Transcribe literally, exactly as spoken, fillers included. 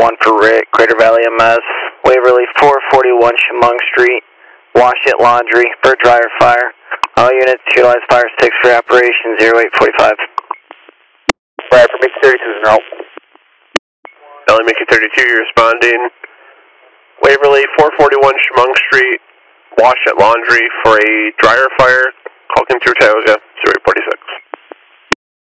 one for Rick, Crater Valley M S, Waverly four forty-one Chemung Street, Washit Laundry for a dryer fire. All units utilize fire sticks for operation zero eight forty-five. Right, for Mickey thirty-two is no. L A Mickey thirty-two, you're responding. Waverly four forty-one Chemung Street, Washit Laundry for a dryer fire. Call Kim through Tioga.